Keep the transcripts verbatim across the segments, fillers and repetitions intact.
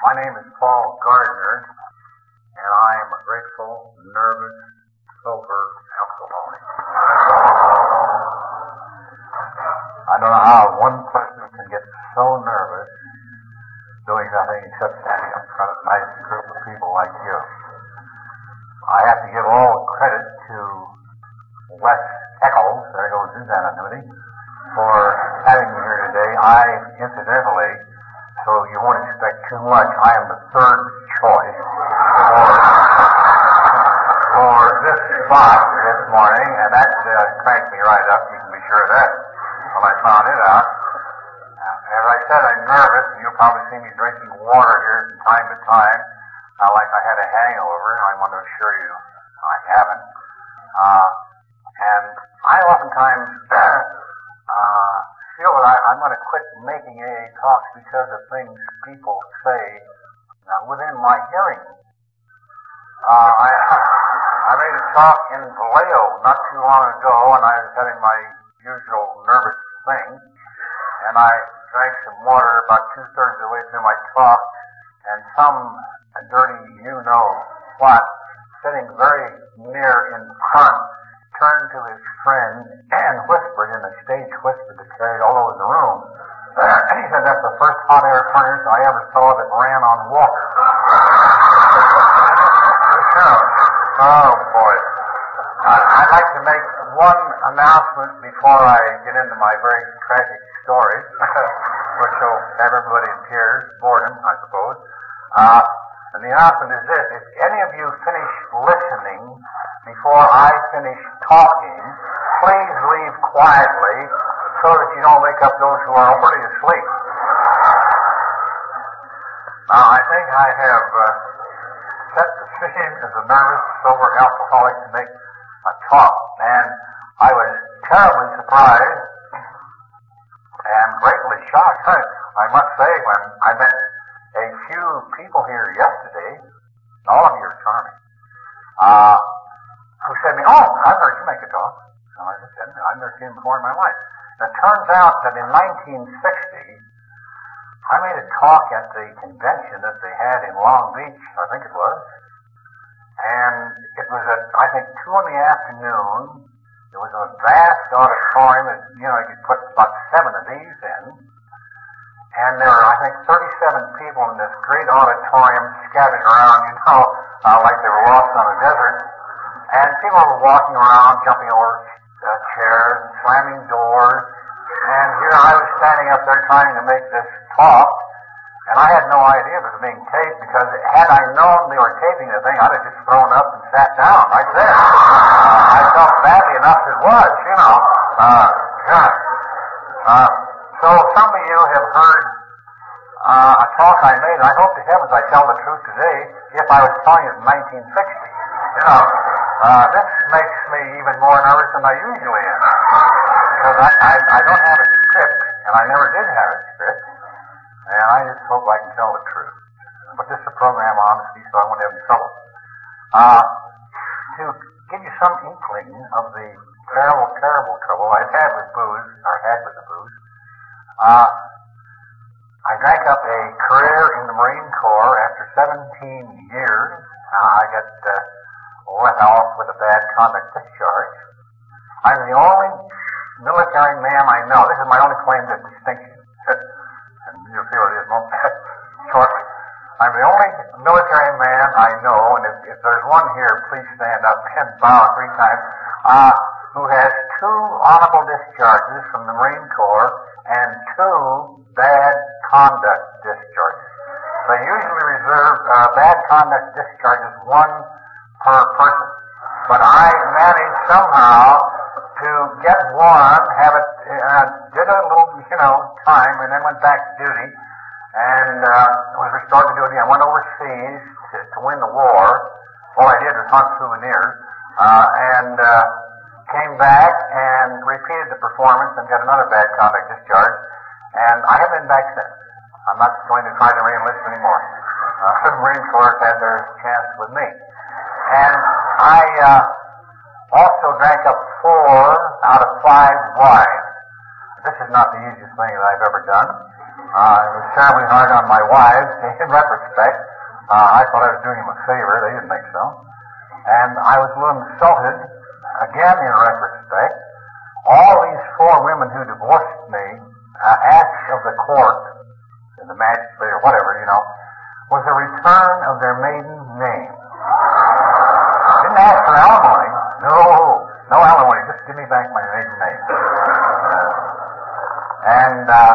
My name is Paul Gardner, and I am a grateful, nervous, sober alcoholic. I don't know how one person can get so nervous doing nothing except standing up in front of a nice group of people like you. I have to give all the credit to Wes Eccles, there goes his anonymity, for having me here today. I, incidentally, so you won't expect too much, I am the third choice for, for this spot this morning, and that uh, cranked me right up, you can be sure of that, when I found it out. Uh, as I said, I'm nervous, and you'll probably see me drinking water here from time to time, uh, like I had a hangover. I want to assure you I haven't. Uh, and I oftentimes uh, feel that I, I'm going to quit making A A talks because of things people say uh, within my hearing. Uh, I, I made a talk in Vallejo not too long ago, and I was having my usual nervous thing, and I drank some water about two-thirds of the way through my talk, and some dirty you-know-what, sitting very near in front, turned to his friend and whispered in a stage whisper that carried all over the room. He said, "That's the first hot air furnace I ever saw that ran on water." Oh, boy. Uh, I'd like to make one announcement before I get into my very tragic story, which will have everybody in tears, boredom, I suppose. Uh, and the announcement is this: if any of you finish listening before I finish talking, please leave quietly so that you don't wake up those who are already asleep. Now, I think I have uh, set the scene as a nervous, sober alcoholic to make a talk, and I was terribly surprised and greatly shocked, I must say, when I met a few people here yesterday, and all of you are charming, uh, who said to me, "Oh, I've heard you make a talk." So I said, "I've never seen him before in my life." And it turns out that in nineteen sixty, I made a talk at the convention that they had in Long Beach, I think it was, and it was at, I think, two in the afternoon. It was a vast auditorium that, you know, you could put about seven of these in. And there were, I think, thirty-seven people in this great auditorium scattered around, you know, uh, like they were lost on a desert. And people were walking around, jumping over uh, chairs and slamming doors. And here I was standing up there trying to make this talk. And I had no idea it was being taped, because had I known they were taping the thing, I'd have just thrown up and sat down right there. Uh, I felt badly enough as it was, you know. Uh, yeah. Uh, so some of you have heard uh, a talk I made. I hope to heavens I tell the truth today if I was telling it in nineteen sixty. You know, uh, this makes me even more nervous than I usually am. Because I, I, I don't have a script, and I never did have a script. And I just hope I can tell the truth. But this is a program of honesty, so I won't have any trouble. Uh, to give you some inkling of the terrible, terrible trouble I've had with booze, or had with the booze, uh, I drank up a career in the Marine Corps after seventeen years. Uh, I got uh, let off with a bad conduct discharge. I'm the only military man I know. This is my only claim to distinction. And you'll see what it is shortly. I'm the only military man I know, and if, if there's one here, please stand up and bow three times, uh, who has two honorable discharges from the Marine Corps and two bad conduct discharges. They usually reserve uh, bad conduct discharges, one per person. But I managed somehow to get one, have it, uh, did a little, you know, time, and then went back to duty, and uh, was restored to duty. I went overseas to, to win the war. All I did was hunt souvenirs, uh, and uh, came back and repeated the performance and got another bad conduct discharge, and I have been back since. I'm not going to try to re-enlist anymore. Uh, the Marine Corps had their chance with me. And I uh, also drank up four out of five wines. This is not the easiest thing that I've ever done. Uh, it was terribly hard on my wives. In retrospect, uh, I thought I was doing them a favor. They didn't think so. And I was a little insulted, again in retrospect. All these four women who divorced me uh, asked of the court, and the magistrate or whatever, you know, was a return of their maiden name. Didn't ask for alimony. No, no alimony. Just give me back my maiden name. Uh, and uh,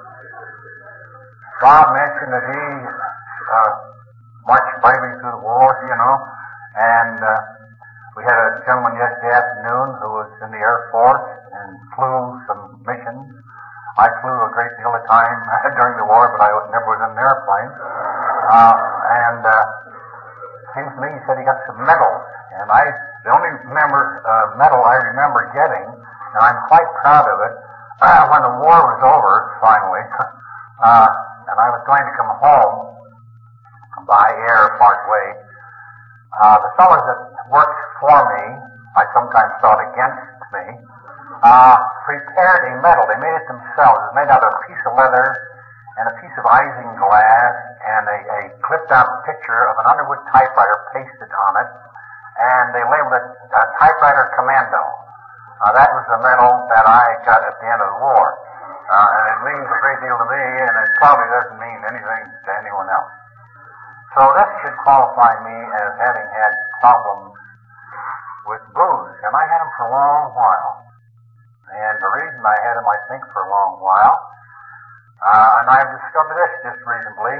Bob mentioned that he uh, marched bravely through the war, you know, and uh, we had a gentleman yesterday afternoon who was in the Air Force and flew some missions. I flew a great deal of time during the war, but I never was in an airplane. Uh, and uh, seems to me he said he got some medals, and I the only member, uh, medal I remember getting, and I'm quite proud of it, uh, when the war was over finally, uh, and I was going to come home by air part way. Uh, the fellows that worked for me, I sometimes thought against me, uh, prepared a medal. They made it themselves. It was made out of a piece of leather and a piece of isinglass and a, a clipped-out picture of an Underwood typewriter pasted on it, and they labeled it uh, Typewriter Commando. Uh, that was the medal that I got at the end of the war. Uh, and it means a great deal to me, and it probably doesn't mean anything to anyone else. So this should qualify me as having had problems with booze, and I had them for a long while. And the reason I had them, I think, for a long while, uh, and I've discovered this just recently,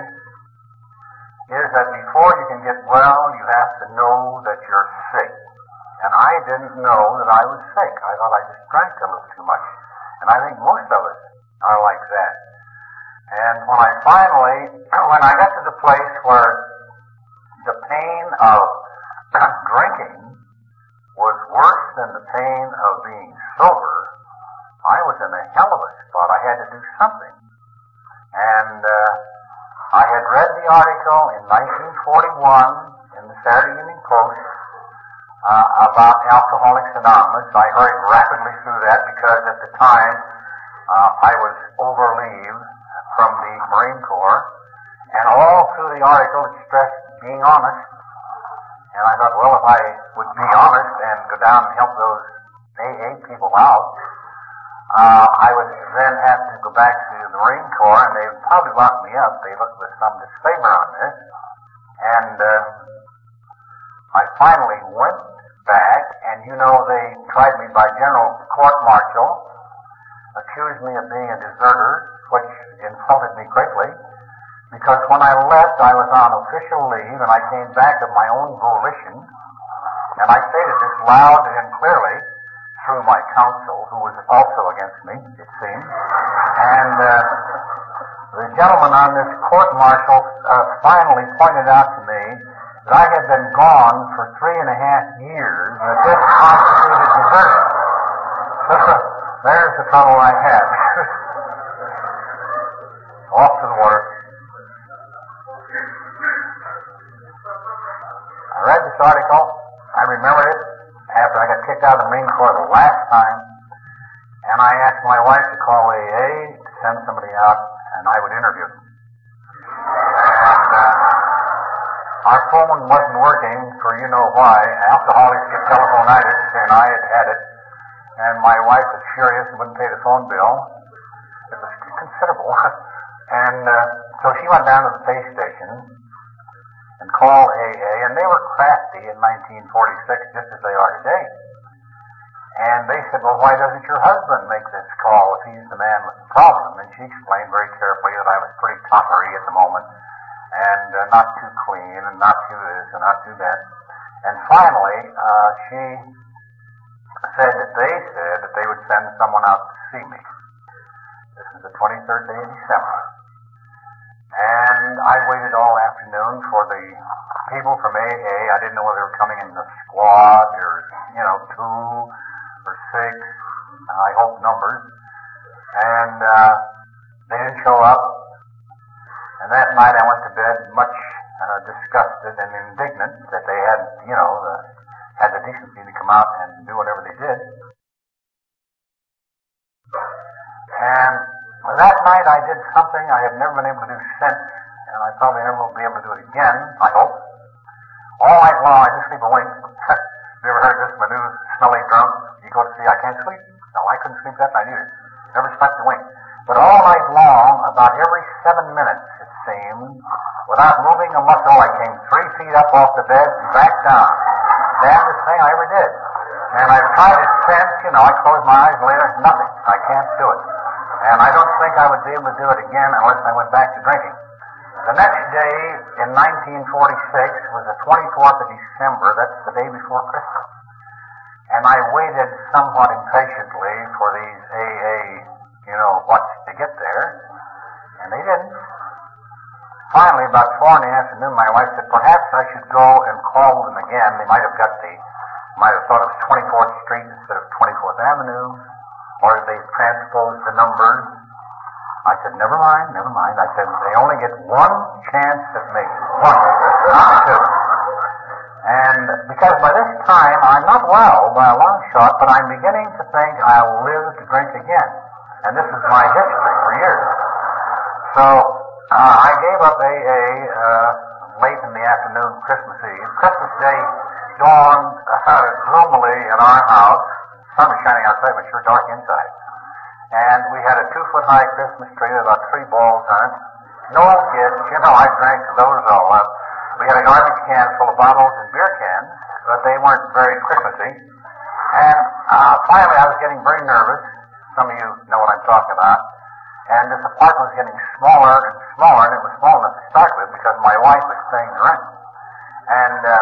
is that before you can get well, you have to know that you're sick. And I didn't know that I was sick. I thought I just drank a little too much. And I think most of us are like that. And when I finally, when I got to the place where the pain of drinking was worse than the pain of being sober, I was in a hell of a spot. I had to do something. And uh, I had read the article in nineteen forty-one in the Saturday Evening Post uh, about Alcoholics Anonymous. I hurried rapidly through that because at the time uh, I was over leave from the Marine Corps, and all through the article it stressed being honest. And I thought, well, if I would be honest and go down and help those A A people out, uh, I would then have to go back to the Marine Corps, and they would probably lock me up. They looked with some disfavor on this. And uh, I finally went back, and you know, they tried me by general court-martial, accused me of being a deserter, which insulted me greatly, because when I left, I was on official leave, and I came back of my own volition, and I stated this loud and clearly through my counsel, who was also against me, it seemed. And uh, the gentleman on this court-martial uh, finally pointed out to me that I had been gone for three and a half years, and that this constituted desertion. There's the trouble I had. Off to the water. I read this article. I remembered it after I got kicked out of the Marine Corps the last time, and I asked my wife to call A A to send somebody out, and I would interview them. And uh, our phone wasn't working for you know why. Alcoholics get telephonitis, and I had had it, and my wife was furious and wouldn't pay the phone bill. It was considerable. And uh, so she went down to the pay station and called A A, and they were crafty in nineteen forty-six, just as they are today. And they said, well, why doesn't your husband make this call if he's the man with the problem? And she explained very carefully that I was pretty tottery at the moment, and uh, not too clean, and not too this, and not too that. And finally, uh, she said that they said that they would send someone out to see me. This is the twenty-third day of December. And I waited all afternoon for the people from A A. I didn't know whether they were coming in the squad or, you know, two or six. I hope numbers. And uh, they didn't show up. And that night I went to bed much uh, disgusted and indignant that they hadn't, you know, the, had the decency to come out and do whatever they did. And Well, that night I did something I have never been able to do since, and I probably never will be able to do it again, I hope. All night long I just sleep a wink. You ever heard this? My new smelly drunk. You go to see, I can't sleep. No, I couldn't sleep that night either. Never slept a wink. But all night long, about every seven minutes, it seemed, without moving a muscle, I came three feet up off the bed and back down. Damnedest thing I ever did. And I've tried it since, you know, I close my eyes later, nothing. I can't do it. And I don't think I would be able to do it again unless I went back to drinking. The next day, in nineteen forty-six, was the twenty-fourth of December. That's the day before Christmas. And I waited somewhat impatiently for these A A, you know, what's to get there. And they didn't. Finally, about four in the afternoon, my wife said, perhaps I should go and call them again. They might have got the, might have thought it was twenty-fourth Street instead of twenty-fourth Avenue. Or they transposed the numbers. I said, never mind, never mind. I said, they only get one chance at me. One. Not two. And because by this time, I'm not well by a long shot, but I'm beginning to think I'll live to drink again. And this is my history for years. So, uh, I gave up A A uh, late in the afternoon, Christmas Eve. Christmas Day dawned uh, gloomily in our house. Sun was shining outside, but sure dark inside. And we had a two-foot-high Christmas tree with about three balls on it. No gifts. You know, I drank those all up. We had a garbage can full of bottles and beer cans, but they weren't very Christmassy. And uh, finally, I was getting very nervous. Some of you know what I'm talking about. And this apartment was getting smaller and smaller, and it was small enough to start with because my wife was paying the rent. And uh,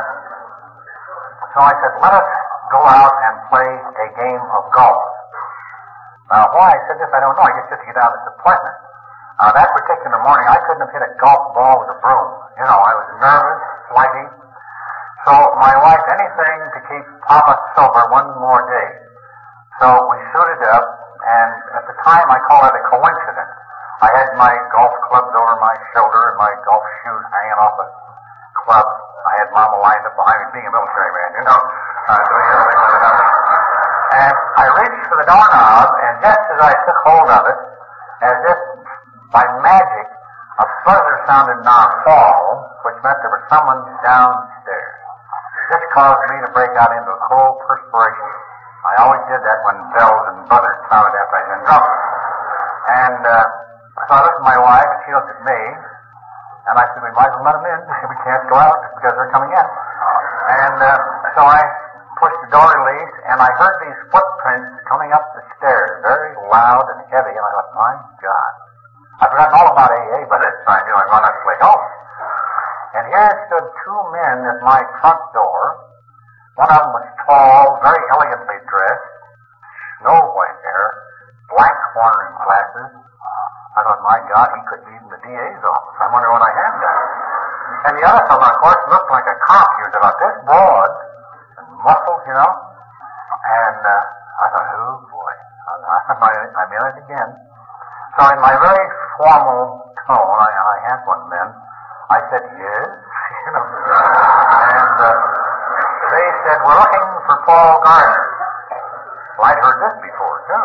so I said, let us go out and play a game of golf. Now, why I said this, I don't know. I guess just to get out of this apartment. Uh, that particular morning, I couldn't have hit a golf ball with a broom. You know, I was nervous, flighty. So my wife, anything to keep Papa sober one more day. So we suited up, and at the time I call it a coincidence. I had my golf clubs over my shoulder and my golf shoes hanging off a club. I had Mama lined up behind me, being a military man, you know, uh, doing everything like that. And I reached for the doorknob, and just as I took hold of it, as if by magic, a buzzer sounded in our hall, which meant there was someone downstairs. This caused me to break out into a cold perspiration. I always did that when bells and buzzers sounded after I'd been drunk. And uh, so I looked at my wife, and she looked at me, and I said, we might as well let them in. We can't go out because they're coming in. And uh, so I pushed the door release, and I heard these footprints coming up the stairs, very loud and heavy, and I thought, my God. I'd forgotten all about A A by this time, you know, I'd run out to play golf. And here stood two men at my front door. One of them was tall, very elegantly dressed, snow white hair, black cornering glasses. I thought, my God, he could be in the D A's office. I wonder what I had done. And the other fellow, of course, looked like a cop. He was about this broad, muscles, you know, and uh, I thought, oh boy, I'm in it again. So in my very formal tone, I, I had one then, I said, yes, you know, and uh, they said, we're looking for Paul Gardner. Well, I'd heard this before, too.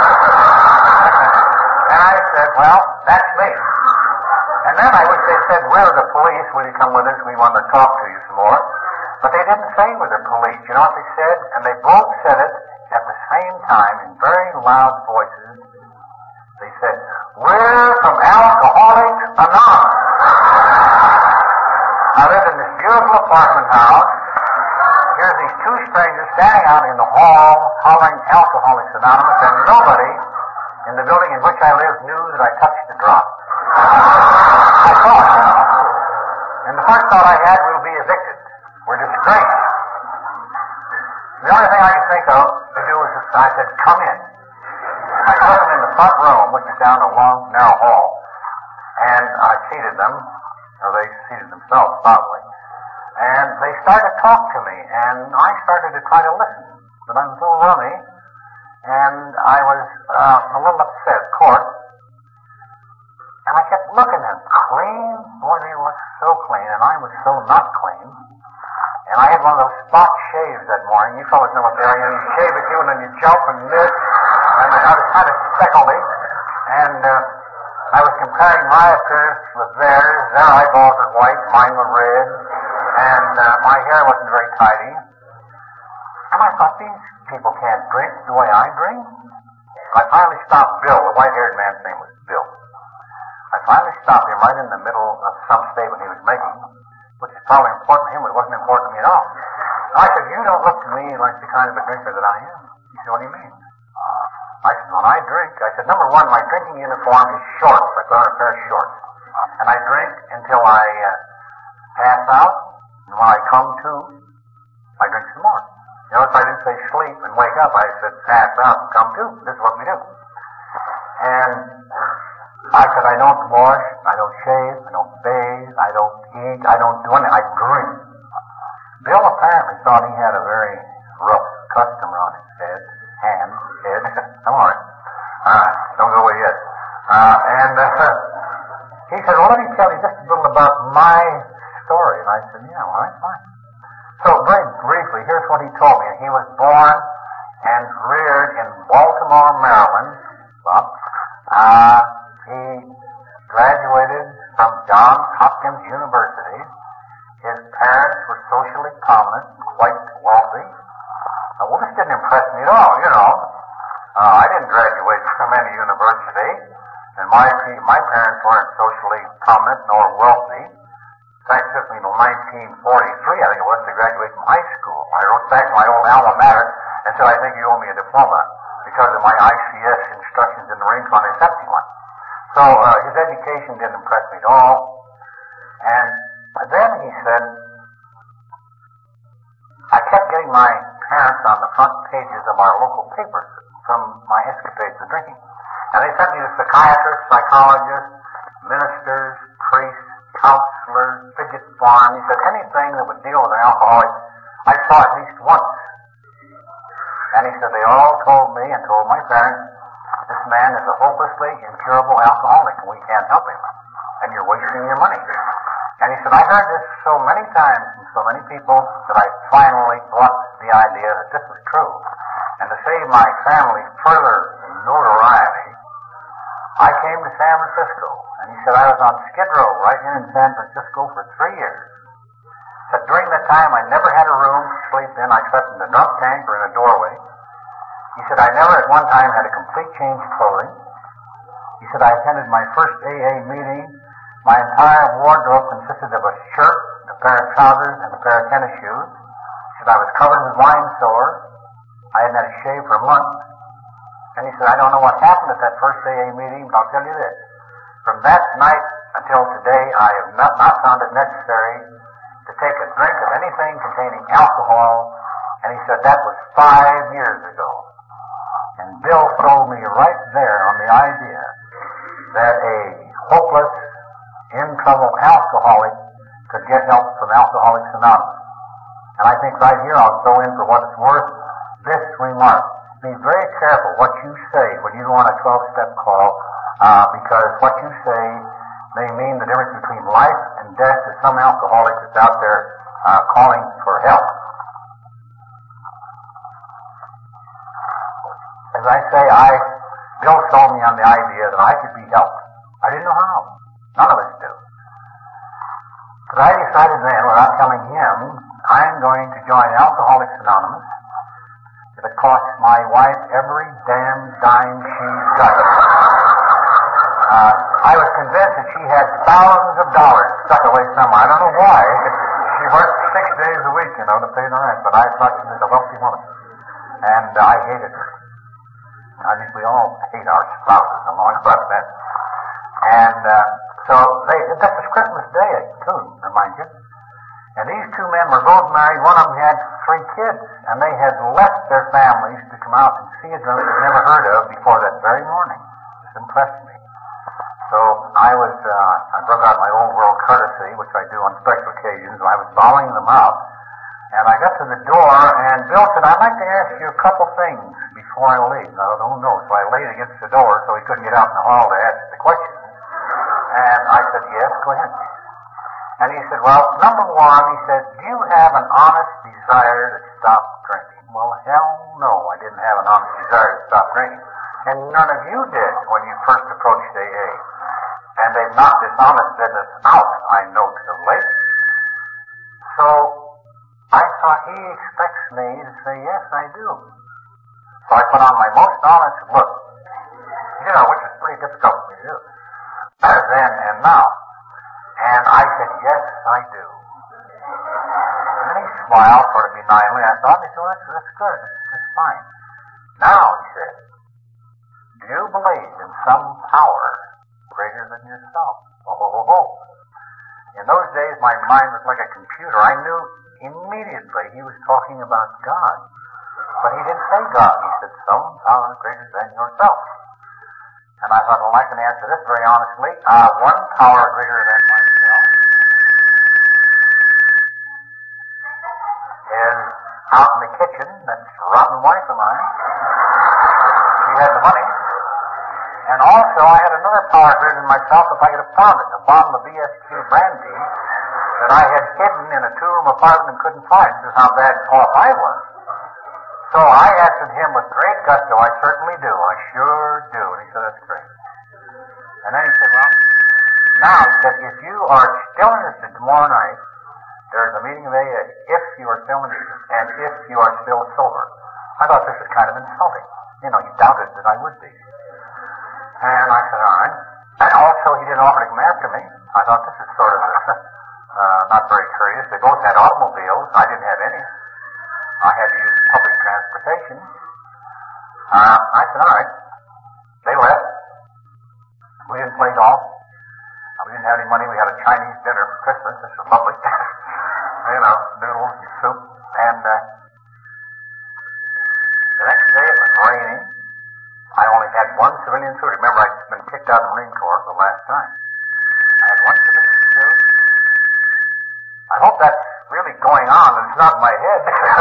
And I said, well, that's me. And then I wish they said, we're the police, will you come with us, we want to talk to you some more. But they didn't say with the police. You know what they said? And they both said it at the same time in very loud voices. They said, we're from Alcoholics Anonymous. I live in this beautiful apartment house. Here's these two strangers standing out in the hall hollering Alcoholics Anonymous, and nobody in the building in which I live knew that I touched the drop. I thought, you know. And the first thought I had, we'll be evicted. We're disgraced. The only thing I could think of to do was just, I said, come in. And I put them in the front room, which is down a long, narrow hall. And I seated them, or they seated themselves, probably. And they started to talk to me, and I started to try to listen. But I was a little rummy, and I was uh, a little upset, of course. And I kept looking at them. Clean? Boy, they looked so clean, and I was so not clean. And I had one of those spot shaves that morning. You fellas know what they are. You, know, you shave it, you, and then you jump and miss. And I was kind of speckledy. And uh, I was comparing my appearance with theirs. Their eyeballs were white, mine were red, and uh, my hair wasn't very tidy. And I thought, these people can't drink the way I drink. I finally stopped Bill. The white-haired man's name was Bill. I finally stopped him right in the middle of some statement he was making, which is probably important to him, but it wasn't important to me at all. And I said, you don't look to me like the kind of a drinker that I am. He said, what do you mean? I said, when I drink, I said, number one, my drinking uniform is shorts. I put on a pair of shorts. And I drink until I uh, pass out, and when I come to, I drink some more. Notice I didn't say sleep and wake up. I said pass out and come to. This is what we do. And I said, I don't wash, I don't shave, I don't bathe, I don't eat, I don't do anything. I drink. Bill apparently thought he had a very rough customer on his head, hand, head. I'm all right. Uh, don't go away yet. Uh, and uh, he said, well, let me tell you just a little about my story. And I said, yeah, all right, fine. So very briefly, here's what he told me. He was born and reared in Baltimore, Maryland. Well, uh, he graduated from Johns Hopkins University. His parents were socially prominent and quite wealthy. Uh, well, this didn't impress me at all, you know. Uh, I didn't graduate from any university, and my my parents weren't socially prominent nor wealthy. In fact, it took me until nineteen forty-three, I think it was, to graduate from high school. I wrote back to my old alma mater and said, I think you owe me a diploma because of my I C S instructions in the Marine Corps, and they sent me one. So uh, his education didn't impress me at all. And then he said, I kept getting my parents on the front pages of our local papers from my escapades of drinking. And they sent me to psychiatrists, psychologists, ministers, priests, counselors, Fidget Farm. He said anything that would deal with an alcoholic, I saw at least once. And he said they all told me and told my parents, this man is a hopelessly incurable alcoholic and we can't help him. And you're wasting your money. And he said, I heard this so many times from so many people that I finally bought the idea that this was true. And to save my family further notoriety, I came to San Francisco. And he said, I was on Skid Row right here in San Francisco for three years. He said, during that time, I never had a room to sleep in. I slept in the drunk tank or in a doorway. He said, I never at one time had a complete change of clothing. He said, I attended my first A A meeting. My entire wardrobe consisted of a shirt, a pair of trousers, and a pair of tennis shoes. He said, I was covered with wine sores. I hadn't had a shave for months. And he said, I don't know what happened at that first A A meeting, but I'll tell you this. From that night until today, I have not, not found it necessary to take a drink of anything containing alcohol. And he said, that was five years ago. And Bill sold me right there on the idea that a hopeless, in trouble alcoholic could get help from Alcoholics Anonymous. And I think right here I'll throw in for what it's worth this remark. Be very careful what you say when you go on a twelve-step call, uh, because what you say may mean the difference between life and death to some alcoholic that's out there uh, calling for help. As I say, I Bill sold me on the idea that I could be helped. I didn't know how. None of us do. But I decided then, without telling him, I'm going to join Alcoholics Anonymous. If it costs my wife every damn dime she's got. Uh, I was convinced that she had thousands of dollars stuck away somewhere. I don't know why. She worked six days a week, you know, to pay the rent, but I thought she was a wealthy woman. And uh, I hated her. I think we all hate our spouses along about that. And uh, so they, that was Christmas Day, too, remind you. And these two men were both married. One of them had three kids, and they had left their families to come out and see a drunk they'd never heard of before that very morning. This impressed me. So I was, uh, I broke out my old world courtesy, which I do on special occasions, and I was bowing them out. And I got to the door, and Bill said, I'd like to ask you a couple things before I leave. Now, I don't know, so I laid against the door so he couldn't get out in the hall to ask the questions. And I said, yes, go ahead. And he said, well, number one, he said, do you have an honest desire to stop drinking? Well, hell no, I didn't have an honest desire to stop drinking. And none of you did when you first approached A A. And they've knocked this honest business out, I note of late. So I thought he expects me to say, yes, I do. So I put on my most honest look, you know, which is pretty difficult for me to do, then and now. And I said, yes, I do. And then he smiled, sort of benignly. I thought, he said, well, that's, that's good. That's fine. Now, he said, do you believe in some power greater than yourself? Oh, ho, ho, ho. In those days, my mind was like a computer. I knew immediately he was talking about God. But he didn't say God. He said some power greater than yourself. And I thought, well, I can answer this very honestly. Uh, one power greater than myself is out in the kitchen. That's a rotten wife of mine. She had the money. And also, I had another power greater than myself if I could have found it. A bottle of B S Q brandy that I had hidden in a two-room apartment and couldn't find. This is how bad off I was. So I answered him with great gusto, I certainly do. I sure do. And he said, that's great. And then he said, well, now, he said, if you are still interested tomorrow night, there's a meeting of A A. If you are still interested, and if you are still sober. I thought this was kind of insulting. You know, he doubted that I would be. And I said, all right. And also, he didn't offer to come after me. I thought this is sort of uh, not very courteous. They both had automobiles. I didn't have any. I had to use public transportation. Uh, I said, all right. They left. We didn't play golf. Uh, we didn't have any money. We had a Chinese dinner for Christmas. This was lovely. You know, noodles and soup. And uh, the next day it was raining. I only had one civilian suit. Remember, I'd been kicked out of the Marine Corps the last time. I had one civilian suit. I hope that's really going on. It's not in my head.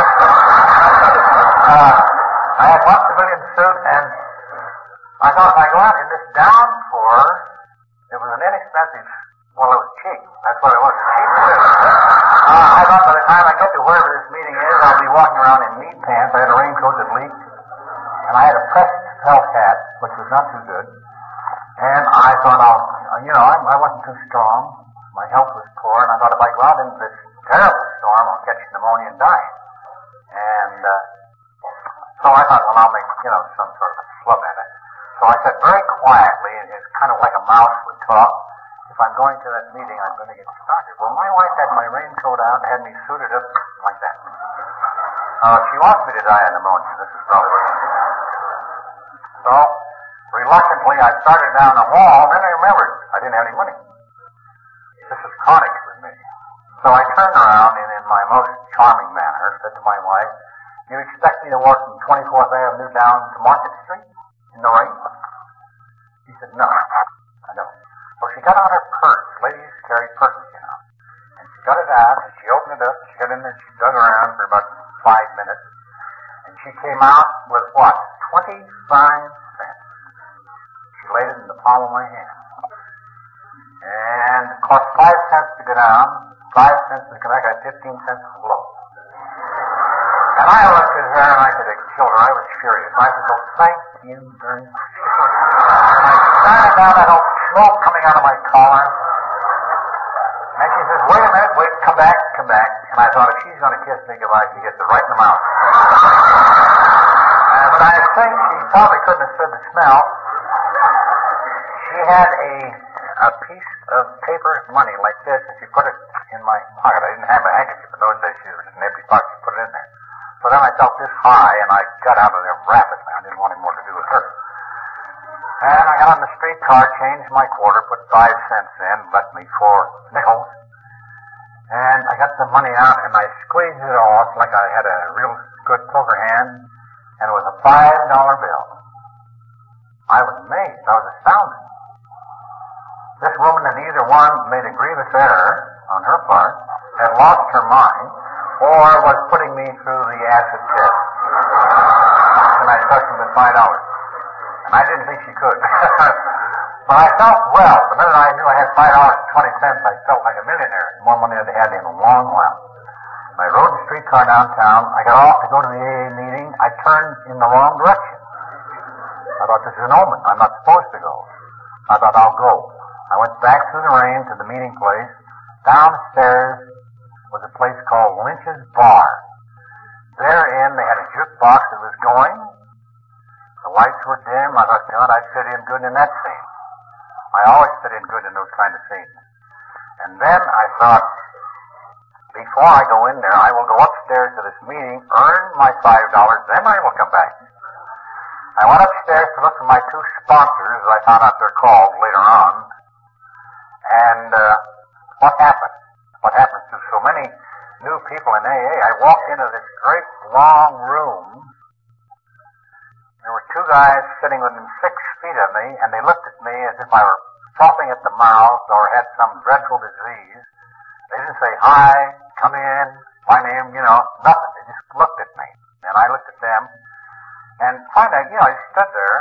uh, I had one civilian suit, and I thought if I go out in this downpour, it was an inexpensive, well, it was cheap. That's what it was, a cheap suit. Uh, I thought by the time I get to wherever this meeting is, I'll be walking around in knee pants. I had a raincoat that leaked, and I had a pressed felt hat, which was not too good. And I thought, I'll, you know, I, I wasn't too strong. My health was poor, and I thought if I go out into this terrible storm, I'll catch pneumonia and die. And uh, so I thought, well, I'll make, you know, some sort of a flub at it. So I said very quietly, and it's kind of like a mouse would talk, if I'm going to that meeting, I'm going to get started. Well, my wife had my raincoat out and had me suited up like that. Uh, she wants me to die of pneumonia. This is probably what she did. So, reluctantly, I started down the hall, and then I remembered I didn't have any money. This is chronic with me. So I turned around and in my most charming manner said to my wife, you expect me to walk from twenty-fourth Avenue down to Market Street in the rain? She said, no, I don't. So she got out her purse. Ladies carry purses, you know. And she got it out, and she opened it up, she got in there, she dug around for about five minutes, and she came out with what? twenty-five cents. She laid it in the palm of my hand. And it cost five cents to go down, five cents to come back, I had fifteen cents to blow. And I looked at her and I could have killed her. I was furious. I said, well, thank you very much. And I started down, I felt smoke coming out of my collar. And she says, wait a minute, wait, come back, come back. And I thought, if she's going to kiss me goodbye, she gets it right in the mouth. Uh, but I think she probably couldn't have stood the smell. She had a a piece of paper money like this, and she put it in my pocket. I didn't have a handkerchief in those days. She was in an empty pocket. She put it in there. So then I felt this high, and I got out of there rapidly. I didn't want any more to do with her. And I got on the streetcar, changed my quarter, put five cents in, left me four nickels. And I got the money out, and I squeezed it off like I had a real good poker hand, and it was a five dollar bill. I was amazed. I was astounded. This woman in either one made a grievous error on her part, had lost her mind, or was putting me through the acid test. And I trusted him with five dollars. And I didn't think she could. But I felt well. The minute I knew I had five dollars and twenty cents, I felt like a millionaire. More money than I had in a long while. And I rode the streetcar downtown. I got off to go to the A A meeting. I turned in the wrong direction. I thought, this is an omen. I'm not supposed to go. I thought, I'll go. I went back through the rain to the meeting place. Downstairs was a place called Lynch's Bar. Therein, they had a jukebox that was going. The lights were dim. I thought, God, I'd fit in good in that scene. I always fit in good in those kind of scenes. And then I thought, before I go in there, I will go upstairs to this meeting, earn my five dollars, then I will come back. I went upstairs to look for my two sponsors, as I found out they're called later on. And uh, what happened? What happens to so many new people in A A? I walked into this great long room. There were two guys sitting within six feet of me, and they looked at me as if I were frothing at the mouth or had some dreadful disease. They didn't say, hi, come in, my name, you know, nothing. They just looked at me. And I looked at them. And finally, you know, I stood there.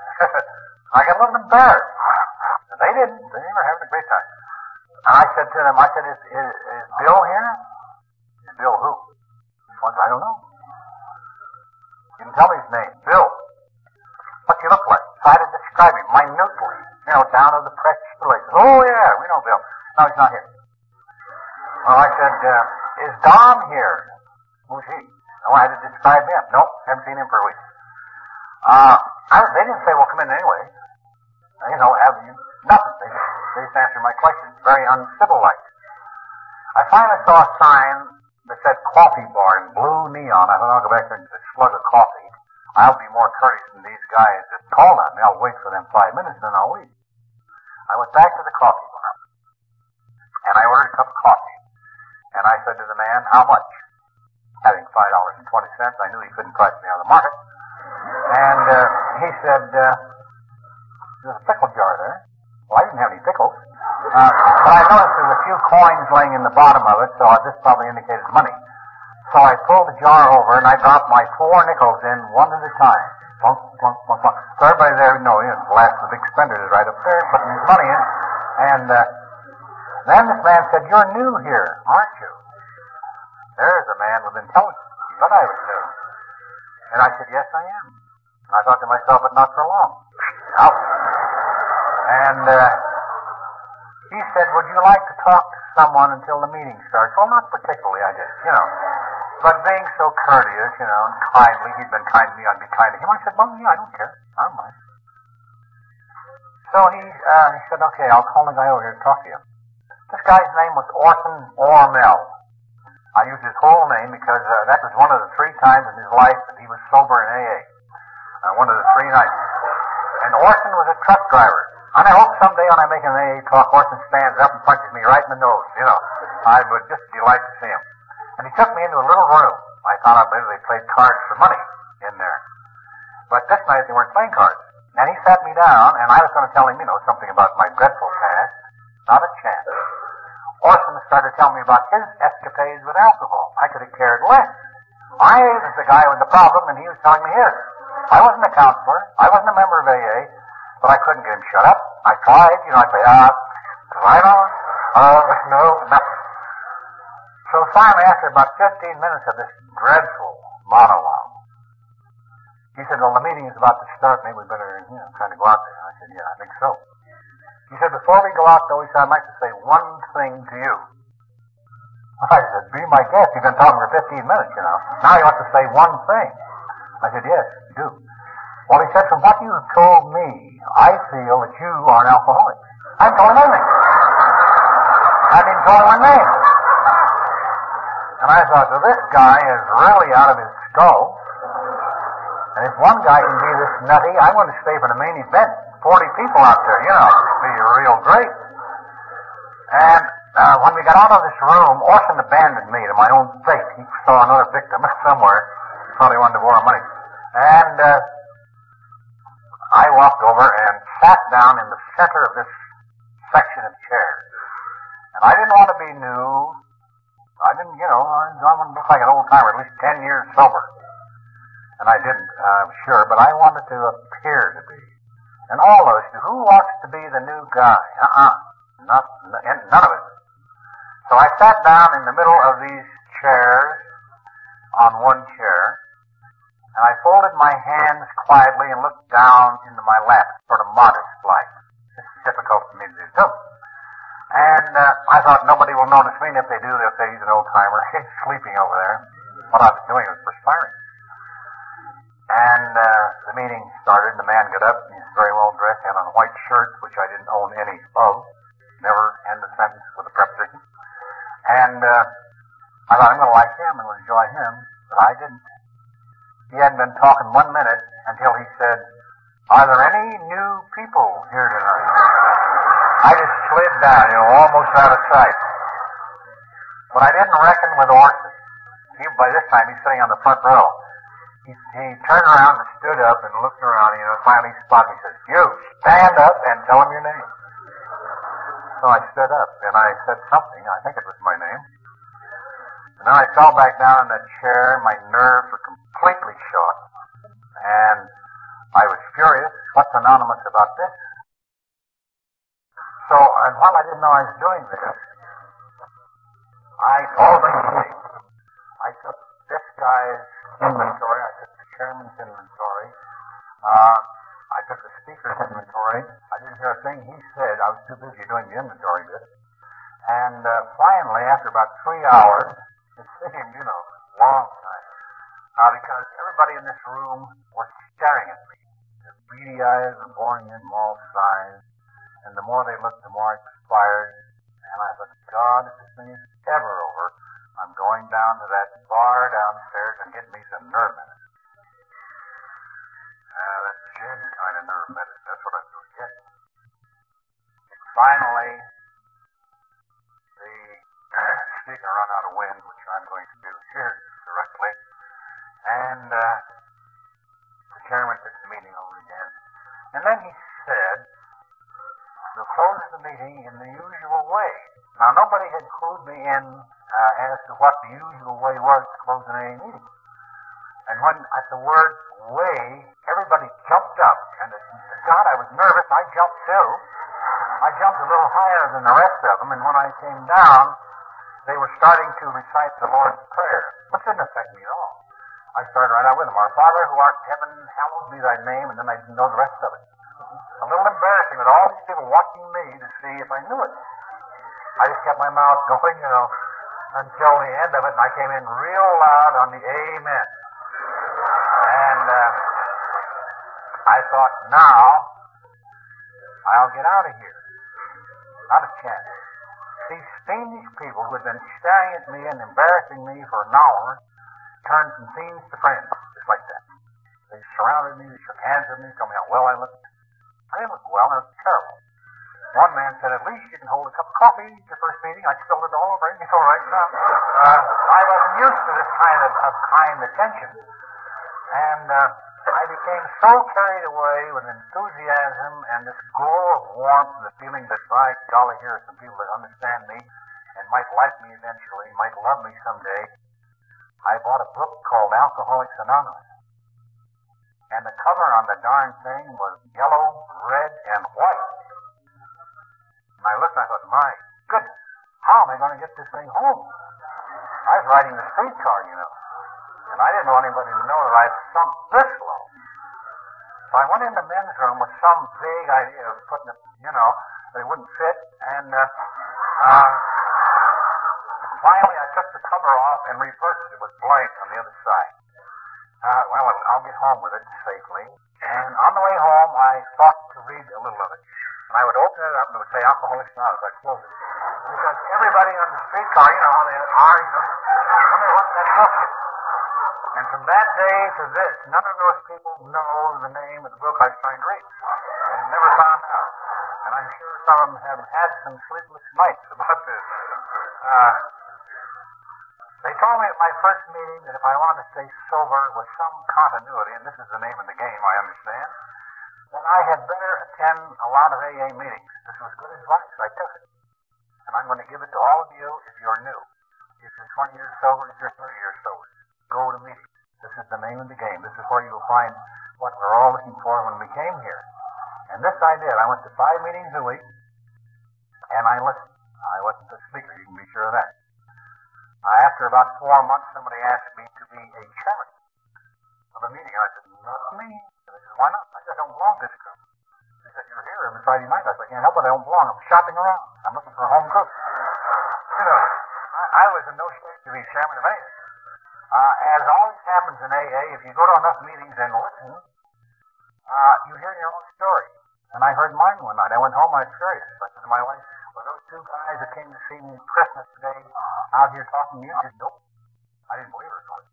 I got a little embarrassed. They didn't. They were having a great time. And I said to them, I said, is, is, is Bill here? Is Bill who? One, I don't know. You didn't tell me his name. Bill. What you look like? So I had to describe him minutely. You know, down to the precious laces. Oh, yeah, we know Bill. No, he's not here. Well, I said, uh, is Don here? Who's he? Oh, I had to describe him. No, haven't seen him for a week. Uh, I, they didn't say, well, come in anyway. You know, have you, nothing. They just, they just answered my questions very uncivil-like. I finally saw a sign that said coffee bar in blue neon. I thought, I'll go back there and get a slug of coffee. I'll be more courteous than these guys that called on me. I'll wait for them five minutes and then I'll leave. I went back to the coffee bar. And I ordered a cup of coffee. And I said to the man, how much? Having five dollars and twenty cents, I knew he couldn't price me out of the market. And uh, he said, uh, there's a pickle jar there. Well, I didn't have any pickles. Uh, but I noticed there was a few coins laying in the bottom of it, so this probably indicated money. So I pulled the jar over and I dropped my four nickels in one at a time. Plunk, plunk, plunk, plunk. So everybody there, you know, you know, the last of the big spender is right up there putting his money in. And uh, then this man said, you're new here, aren't you? There's a man with intelligence. But I was new. And I said, yes, I am. And I thought to myself, but not for long. Out. And uh, he said, would you like to talk to someone until the meeting starts? Well, not particularly, I just, you know. But being so courteous, you know, and kindly, he'd been kind to me, I'd be kind to him. I said, well, yeah, I don't care. I don't mind. So he, uh, he said, okay, I'll call the guy over here to talk to you. This guy's name was Orson Ormel. I use his whole name because uh, that was one of the three times in his life that he was sober in A A. Uh, one of the three nights. And Orson was a truck driver. And I hope someday when I make an A A talk, Orson stands up and punches me right in the nose. You know, I would just delight to see him. And he took me into a little room. I found out later they played cards for money in there. But this night they weren't playing cards. And he sat me down, and I was going to tell him, you know, something about my dreadful past. Not a chance. Orson started telling me about his escapades with alcohol. I could have cared less. I was the guy with the problem, and he was telling me his. I wasn't a counselor. I wasn't a member of A A, but I couldn't get him shut up. I tried, you know, I'd say, ah, right on. Oh, no, nothing. So finally, after about fifteen minutes of this dreadful monologue, he said, well, the meeting is about to start. Maybe we better, you know, kind of go out there. I said, yeah, I think so. He said, before we go out, though, he said, I'd like to say one thing to you. I said, be my guest. You've been talking for fifteen minutes, you know. Now you want to say one thing. I said, yes, you do. Well, he said, from what you have told me, I feel that you are an alcoholic. I haven't told him anything. I didn't tell him my name. And I thought, well, this guy is really out of his skull. And if one guy can be this nutty, I'm going to stay for the main event. Forty people out there, you know. It'd be real great. And uh, when we got out of this room, Orson abandoned me to my own fate. He saw another victim somewhere. He probably wanted to borrow money. And uh, I walked over and sat down in the center of this section of chairs. And I didn't want to be new. I didn't, you know, I wanted to look like an old timer, at least ten years sober. And I didn't, I'm uh, sure, but I wanted to appear to be. And all of us, who wants to be the new guy? Uh-uh. Not, none of us. So I sat down in the middle of these chairs on one chair, And I folded my hands quietly and looked down into my lap, sort of modest-like. It's difficult for me to do too. And uh, I thought nobody will notice me, and if they do, they'll say he's an old-timer. He's sleeping over there. What I was doing was perspiring. And uh, the meeting started, and the man got up, and he's very well dressed, and on a white shirt, which I didn't own any of. Never end a sentence with a preposition. And uh, I thought I'm going to like him and enjoy him, but I didn't. He hadn't been talking one minute until he said, "Are there any new people here tonight?" I just slid down, you know, almost out of sight. But I didn't reckon with Orson. He, by this time, he's sitting on the front row. He, he turned around and stood up and looked around, you know, finally spotted me. He says, "You, stand up and tell him your name." So I stood up, and I said something. I think it was my name. And then I fell back down in that chair. My nerves were completely shot. And I was furious. What's anonymous about this? So, and while I didn't know I was doing this, I told him, I took this guy's inventory, I took the chairman's inventory, uh, I took the speaker's inventory. I didn't hear a thing he said. I was too busy doing the inventory bit. And uh, finally, after about three hours, it seemed, you know, a long time, uh, because everybody in this room was staring at me. Their beady eyes were boring in from all sides. And the more they looked, the more I perspired. And I thought, God, if this thing is ever over, I'm going down to that bar downstairs and get me some nerve medicine. Uh, that gin kind of nerve medicine, that's what I was getting. Finally, the speaker ran out of wind, which I'm going to do here directly. And uh, the chairman took the meeting over again. And then he said, "We'll close the meeting in the usual way." Now, nobody had clued me in uh, as to what the usual way was to close an A A meeting. And when, at the word way, everybody jumped up. And, it, God, I was nervous. I jumped too. I jumped a little higher than the rest of them. And when I came down, they were starting to recite the Lord's Prayer, which didn't affect me at all. I started right out with them. "Our Father who art in heaven, hallowed be thy name," and then I didn't know the rest of it. A little embarrassing with all these people watching me to see if I knew it. I just kept my mouth going, you know, until the end of it, and I came in real loud on the Amen. And uh, I thought, now, I'll get out of here. Not a chance. These fiendish people who had been staring at me and embarrassing me for an hour turned from fiends to friends, just like that. They surrounded me, they shook hands with me, told me how well I looked. I didn't look well, I was terrible. One man said, "At least you can hold a cup of coffee at your first meeting." I spilled it all over him, you know, right now. Uh, I wasn't used to this kind of, of kind attention. And uh, I became so carried away with enthusiasm and this glow of warmth and the feeling that, by golly, here are some people that understand me and might like me eventually, might love me someday. I bought a book called Alcoholics Anonymous. And the cover on the darn thing was yellow, red, and white. And I looked and I thought, my goodness, how am I going to get this thing home? I was riding the streetcar, you know. And I didn't want anybody to know that I'd sunk this low. So I went in the men's room with some vague idea of putting it, you know, that it wouldn't fit. And uh, uh, finally I took the cover off and reversed it. It was blank on the other side. Uh, well, I'll get home with it safely. And on the way home, I thought to read a little of it. And I would open it up and it would say Alcoholics Anonymous. I'd close it. Because everybody on the streetcar, you know how they are, you know, wonder what that book is. And from that day to this, none of those people know the name of the book I was trying to read. They've never found out. And I'm sure some of them have had some sleepless nights about this. Uh, they told me at my first meeting that if I wanted to stay sober with some continuity, and this is the name of the game, I understand, then I had better attend a lot of A A meetings. This was good advice. I took it. And I'm going to give it to all of you if you're new. If you're twenty years sober, if you're thirty years sober. Go to meetings. This is the name of the game. This is where you'll find what we're all looking for when we came here. And this I did. I went to five meetings a week, and I listened. I wasn't the speaker, you can be sure of that. Uh, after about four months, somebody asked me to be a chairman. of the meeting. I said, not me. They said, why not? I said, I don't belong to this group. They said, you're here every Friday night. I said, I can't help it. I don't belong. I'm shopping around. I'm looking for a home cook. You know, I, I was in no shape to be chairman of anything. Uh, as always happens in A A, if you go to enough meetings and listen, uh, you hear your own story. And I heard mine one night. I went home, I was furious. I said to my wife, well, those two guys that came to see me Christmas Day out here talking to you, I said, nope. I didn't believe her story.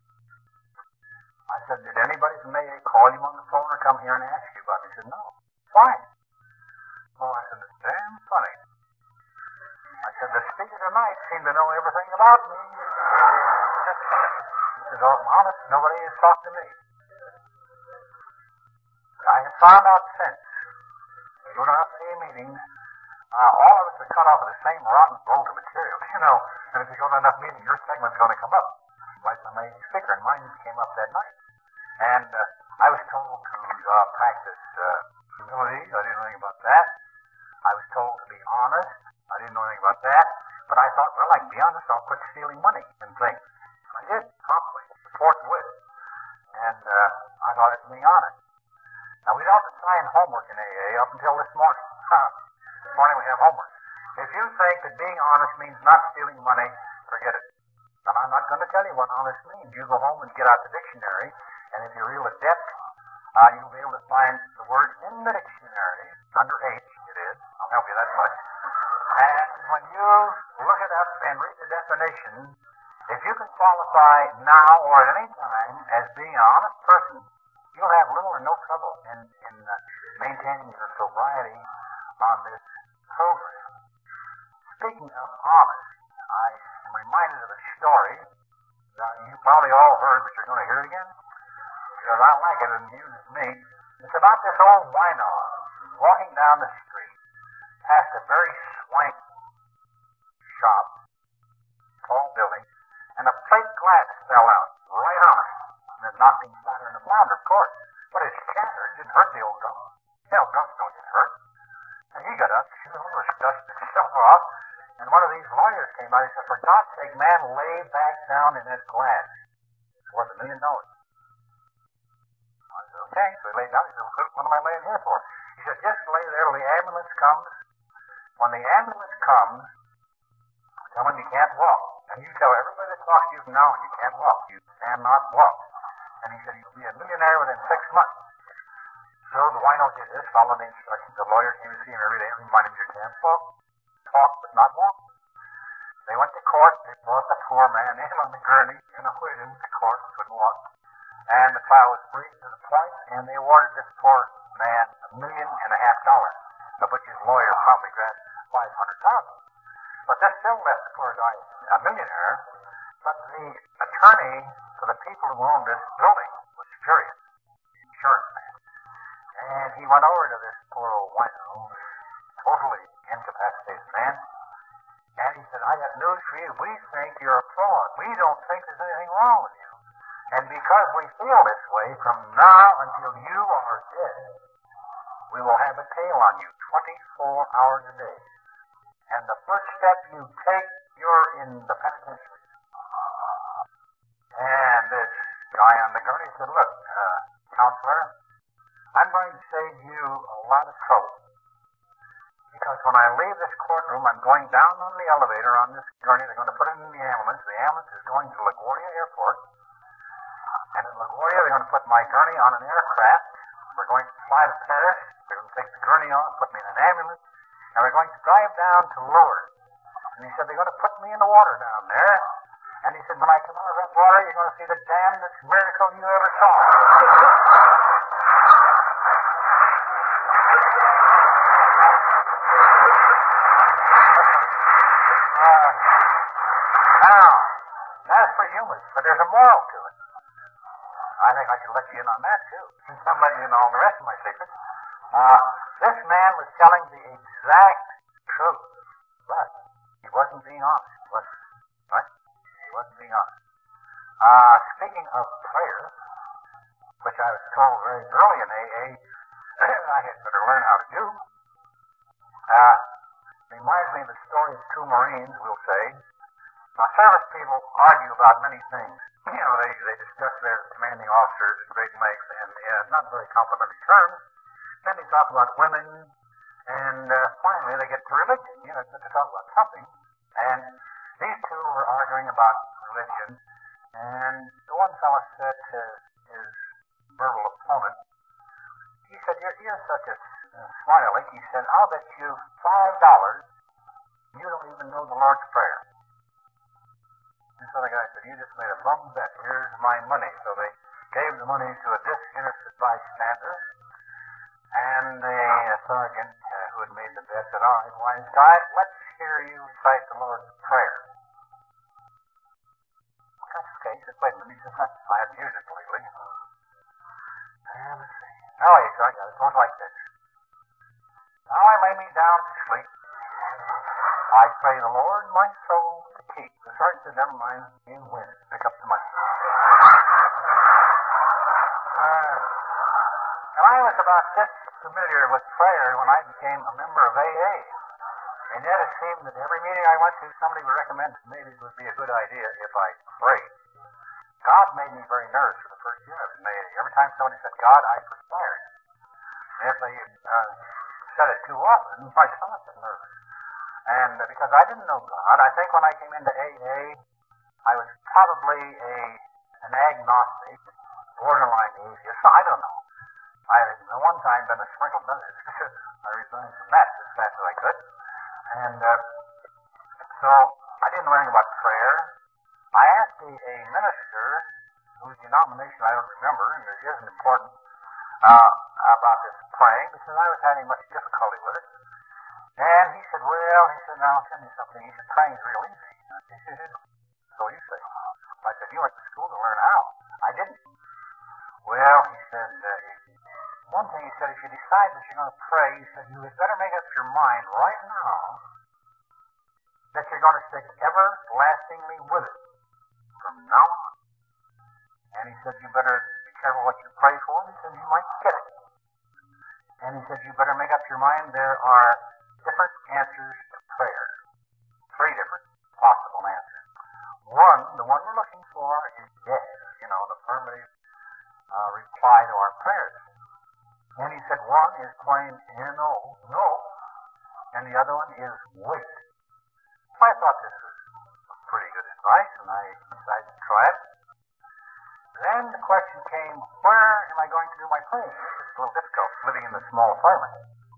I said, did anybody from A A call you on the phone or come here and ask you about me? He said, no. Why? Well, I said, it's damn funny. I said, the speaker tonight seemed to know everything about me. He said, oh, I'm honest, nobody has talked to me. I have found out since, go to enough A A meetings, uh, all of us are cut off of the same rotten bolt of material, you know, and if you go to enough meetings, your segment's going to come up. Like some A A speaker, and mine came up that night. And uh, I was told to uh, practice uh, humility. I didn't know anything about that. I was told to be honest. I didn't know anything about that. But I thought, well, I can be honest. I'll quit stealing money and things. I did, promptly, forthwith. And uh, I thought it was being honest. Now, we don't assign homework in A A up until this morning. This morning we have homework. If you think that being honest means not stealing money, forget it. And I'm not going to tell you what honest means. You go home and get out the dictionary, and if you're real adept, uh, you'll be able to find the word in the dictionary, under H it is, I'll help you that much. And when you look it up and read the definition, if you can qualify now or at any time as being an honest person, you'll have little or no trouble in, in uh, maintaining your sobriety on this program. Speaking of honest, I am reminded of a story that you probably all heard, but you're going to hear it again, because I like it and it amuses me. It's about this old wino walking down the street past a very swank shop, tall building, and a plate glass fell out right on it. And it knocked him flat in the flounder, of course. But it shattered, didn't hurt the old dog. Hell, dogs don't get hurt. And he got up, dusted himself off, and one of these lawyers came out. He said, for God's sake, man, lay back down in that glass. It's worth a million dollars. I said, okay. So he laid down. He said, what am I laying here for? He said, just lay there till the ambulance comes. When the ambulance comes, tell him you can't walk. And you tell everybody that talks to you from now on you can't walk. You cannot walk. And he said, you'll be a millionaire within six months. So the wino did this, followed the instructions. The lawyer came to see him every day and reminded him you can't walk. Talk but not walk. They went to court. They brought the poor man in on the gurney, you know, he didn't to court, couldn't walk. And the trial was brief to the point, and they awarded this poor man a million and a half dollars, of which his lawyer promptly grabbed five hundred thousand. But this still left the poor guy a millionaire. But the attorney for the people who owned this building was furious, the insurance man. And he went over to this poor old wino, totally incapacitated man, and he said, I got news for you. We think you're a fraud. We don't think there's anything wrong with you. And because we feel this way, from now until you are dead, we will have a tail on you twenty-four hours a day. And the first step you take, you're in the penitentiary. And this guy on the gurney said, look, uh, counselor, I'm going to save you a lot of trouble. Because when I leave this courtroom, I'm going down on the elevator on this gurney. They're going to put it in the ambulance. The ambulance is going to LaGuardia Airport. And in LaGuardia, they're going to put my gurney on an aircraft. We're going to fly to Paris. They're going to take the gurney off, put me in an ambulance. And we're going to drive down to Lourdes. And he said, they're going to put me in the water down there. And he said, when I come out of that water, you're going to see the damnedest miracle you ever saw. uh, now, that's for humans, but there's a moral to it. I think I should let you in on that, too, since I'm letting you in on all the rest of my secrets. Uh, this man was telling the exact truth, but he wasn't being honest, was he? Right? He wasn't being honest. Uh, speaking of prayer, which I was told very early in A A, I had better learn how to do, uh, reminds me of the story of two Marines, we'll say. Now, service people argue about many things. You know, they, they discuss their commanding officers at great length and uh, not very complimentary terms. Then they talk about women, and uh, finally they get to religion. You know, to talk about something. And these two were arguing about religion, and the one fellow said to his verbal opponent, he said, you're, you're such a uh, smart aleck. He said, I'll bet you five dollars you don't even know the Lord's Prayer. And so the guy said, you just made a bum bet. Here's my money. So they gave the money to a disinterested bystander, and the uh, sergeant uh, who had made the bet said, all right, wise guy, let's hear you recite the Lord's Prayer. That's okay. He said, wait a minute. He said, I haven't used it lately. And let's see. Oh, he said, I got it. It goes like this. Now I lay me down to sleep. I pray the Lord my soul to keep. The sergeant said, never mind, you win. Pick up the money. Uh, and I was about this familiar with prayer when I became a member of A A. And yet it seemed that every meeting I went to, somebody would recommend that maybe it would be a good idea if I prayed. God made me very nervous for the first year I was in A A. Every time somebody said God, I perspired. And if they uh, said it too often, my stomach was nervous. And uh, because I didn't know God, I think when I came into A A, I was probably a an agnostic, borderline atheist. I don't know. I had at one time been a sprinkled Methodist. I resigned from that as fast as I could. And uh, so I didn't learn about prayer. I asked a, a minister whose denomination I don't remember, and it isn't important, uh, about this praying because I was having much difficulty with it. And he said, well, he said, now I'll tell you something. He said, praying's real easy. So you say. I said, you went to school to learn how. I didn't. Well, he said, uh, one thing he said, if you decide that you're going to pray, he said, you had better make up your mind right now that you're going to stick everlastingly with it from now on. And he said, you better be careful what you pray for. He said, you might get it. And he said, you better make up your mind there are different answers to prayer. Three different possible answers. One, the one we're looking for is yes, you know, an affirmative uh, reply to our prayers. And he said one is plain N O, no, and the other one is wait. I thought this was pretty good advice, and I decided to try it. Then the question came, where am I going to do my praying? It's a little difficult living in a small apartment.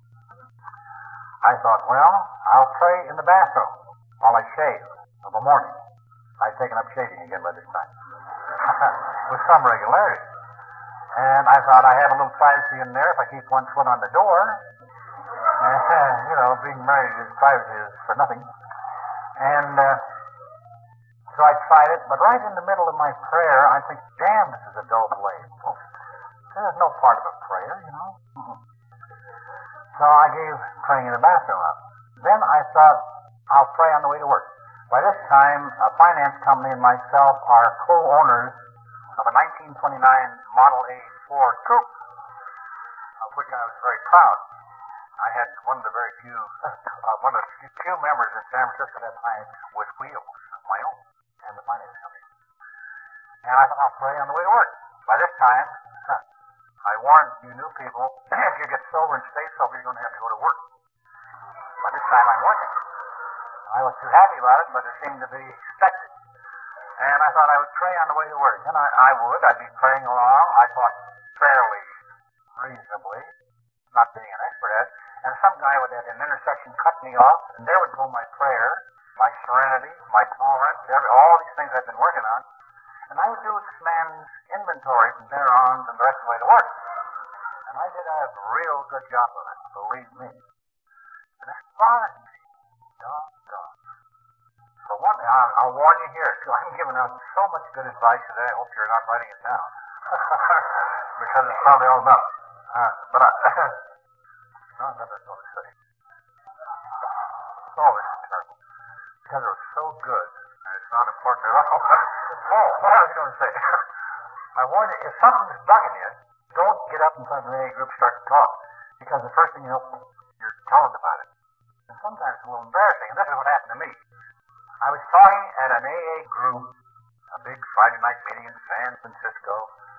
I thought, well, I'll pray in the bathroom while I shave of a morning. I'd taken up shaving again by this time. With some regularity. And I thought I have a little privacy in there if I keep one foot on the door. And, you know, being married is privacy is for nothing. And uh, so I tried it, but right in the middle of my prayer, I think, damn, this is a dull blade. Oh, there's no part of a prayer, you know. Mm-hmm. So I gave praying in the bathroom up. Then I thought, I'll pray on the way to work. By this time, a finance company and myself are co-owners of a nineteen twenty-nine Model A Ford Coupe, of which I was very proud. I had one of the very few, uh, one of the few members in San Francisco at that time with wheels of my own and the finance company. And I thought, I'll pray on the way to work. By this time, I warned you new people, if you get sober and stay sober, you're going to have to go to work. By this time, I'm working. I was too happy about it, but it seemed to be expected. And I thought I would pray on the way to work. And I, I would. I'd be praying along. I thought fairly reasonably, not being an expert at it. And some guy would at an intersection cut me off, and there would go my prayer, my serenity, my tolerance, every, all these things I've been working on. And I would do this man's inventory from there on and the rest of the way to work. And I did a real good job of it, believe me. And it bothered me. Doggone. So one thing, I'll, I'll warn you here, too. I'm giving out so much good advice today, I hope you're not writing it down. Because it's probably all about it. Uh, but I... no, I never going to say. Oh, this is terrible. Because it was so good, and it's not important at all. Oh, what I was going to say. I warn you, if something's bugging you, don't get up in front of an A group and start to talk. Because the first thing you know, you're telling about it. And sometimes it's a little embarrassing, and this is what happened to me. I was talking at an A A group, a big Friday night meeting in San Francisco,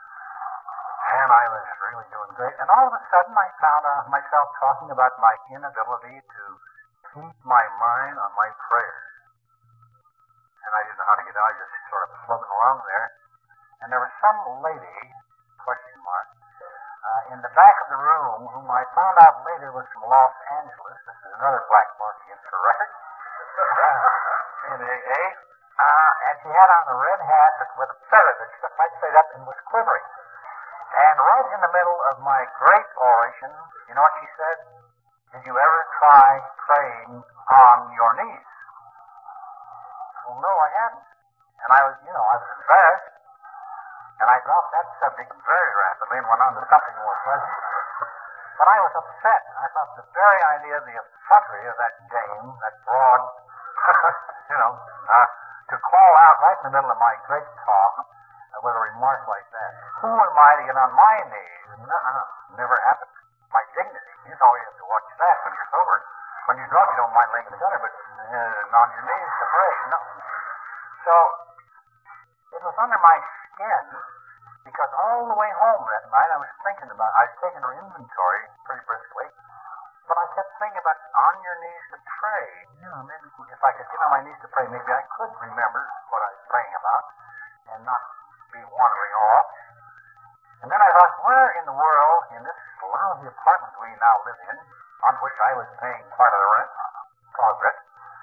and I was really doing great. And all of a sudden, I found uh, myself talking about my inability to keep my mind on my prayers. And I didn't know how to get out. I was just sort of floating along there. And there was some lady, question mark, uh, in the back of the room, whom I found out later was from Los Angeles. This is another black mark against her record. In A A. Uh, and she had on a red hat with a feather that stuck right straight up and was quivering. And right in the middle of my great oration, you know what she said? Did you ever try praying on your knees? Well, no, I hadn't. And I was, you know, I was embarrassed. And I dropped that subject very rapidly and went on to something more pleasant. But I was upset. I thought the very idea of the effrontery of that dame, that broad, you know, uh, to call out right in the middle of my great talk uh, with a remark like that. Who am I to get on my knees? No, no, no. Never happened. My dignity. You know, you have to watch that when you're sober. When you're drunk, you don't mind laying in the gutter, but uh, on your knees to pray. No. So, it was under my skin, because all the way home that night I was thinking about, I was taking her inventory pretty briskly, but I kept thinking about on your knees to pray. You know, maybe if I could get on my knees to pray, maybe I could remember what I was praying about and not be wandering off. And then I thought, where in the world, in this lousy apartment we now live in, on which I was paying part of the rent, progress,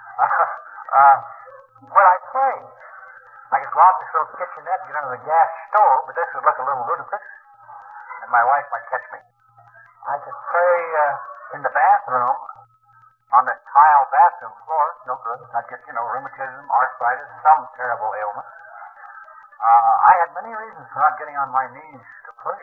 uh, would I pray? I could go out this little kitchenette and get under the gas stove, but this would look a little ludicrous, and my wife might catch me. I could pray uh, in the bathroom, on the tile bathroom floor, no good. I'd get, you know, rheumatism, arthritis, some terrible ailment. Uh, I had many reasons for not getting on my knees to pray.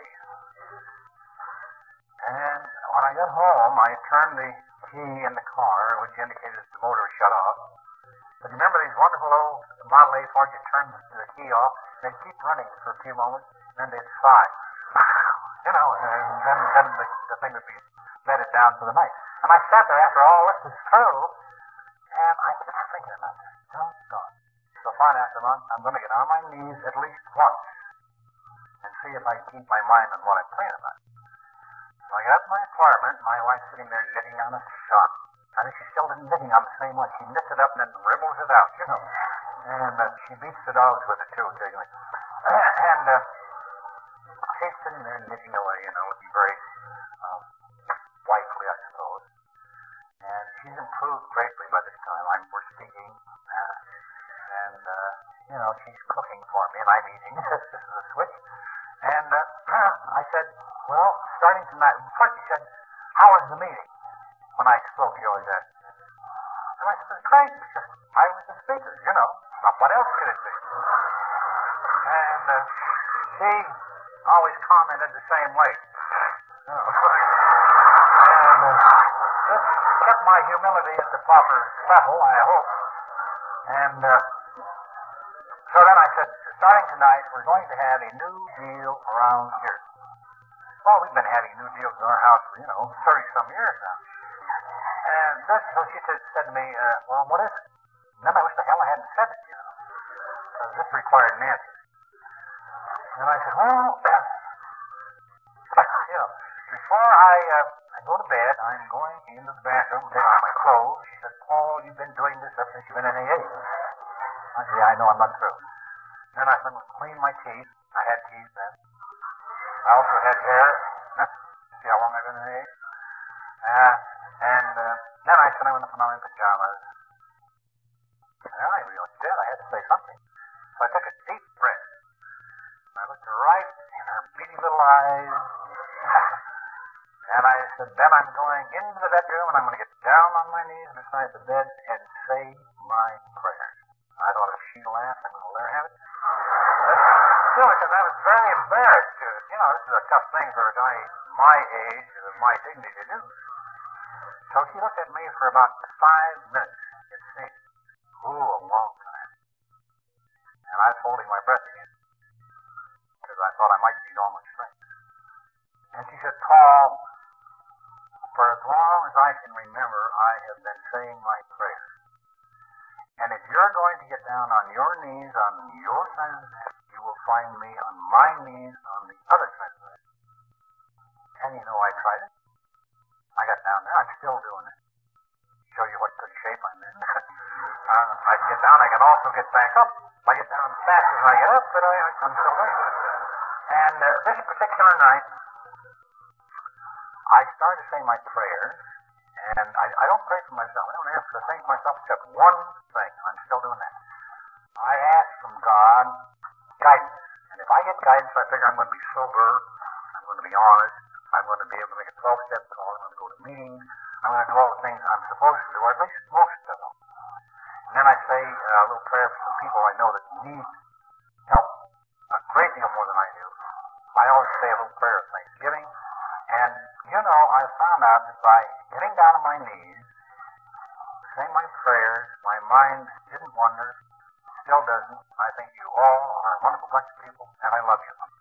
And when I got home, I turned the key in the car, which indicated the motor was shut off. But you remember these wonderful old Model A Fords, you turn the key off, they'd keep running for a few moments, and then they'd sigh. You know, and then, then the, the thing would be bedded down for the night. And I sat there after all this was through, and I kept thinking about this. Oh, God. So fine, after lunch, I'm going to get on my knees at least once and see if I can keep my mind on what I'm praying about. So I got up in my apartment, my wife sitting there knitting on a sock. I think she's still knitting on the same one. She knits it up and then ribbles it out, you know. And uh, she beats the dogs with it, too, occasionally. And uh, she's sitting there knitting away, you know, looking very uh, wifely, I suppose. And she's improved greatly by this time. I'm, we're speaking. Uh, and, uh, you know, she's cooking for me, and I'm eating. This is a switch. And uh, I said, well, starting tonight, first she said, how was the meeting? When I spoke, you always asked. And I said, great, because I was the speaker, you know. Now, what else could it be? And uh, she always commented the same way. You know. And uh, this kept my humility at the proper level, I hope. And uh, so then I said, starting tonight, we're going to have a new deal around here. Well, we've been having new deals in our house for, you know, thirty-some years now. And this, so she said, said to me, uh, well, what is it? And then I wish the hell I hadn't said it, you know. Because this required an answer. And I said, well, you know, before I, uh, I go to bed, I'm going into the bathroom, take off my clothes. She said, Paul, you've been doing this ever since you've been in A A. I said, yeah, I know, I'm not through. Then I went and cleaned my teeth. I had teeth then. I also had hair. See how long I've been in A A? Uh, and uh, then I said I went to put on my pajamas. And I really did. I had to say something. So I took a deep breath. And I looked right in her beady little eyes. And I said, then I'm going into the bedroom and I'm going to get down on my knees beside the bed and say my prayers. I thought if she laughed, I'm going to let her have it. Still, because I was very embarrassed to, you know, this is a tough thing for a guy my age and my dignity to do. So she looked at me for about five minutes. It seemed, ooh, a long time. And I was holding my breath again, because I thought I might need all my strength. And she said, Paul, for as long as I can remember, I have been saying my prayers. And if you're you're going to get down on your knees on your side of the bed, you will find me on my knees on the other side of the bed. And you know, I tried it. I got down there. I'm still doing it. Show you what good shape I'm in. uh, I get down. I can also get back up. I get down as fast as I get up, but I, I'm still there. And uh, this particular night, I started to say my prayers, and I, I don't pray for myself. I don't ask for things myself except one thing. I'm still doing that. I ask from God guidance. And if I get guidance, I figure I'm going to be sober, I'm going to be honest, I'm going to be able to make a twelve-step call, I'm going to go to meetings, I'm going to do all the things I'm supposed to do, or at least most of them. And then I say a little prayer for some people I know that need help a great deal more than I do. I always say a little prayer of thanksgiving. And, you know, I found out that by getting down on my knees, saying my prayers, my mind didn't wander, still doesn't. I think you all are a wonderful bunch of people, and I love you.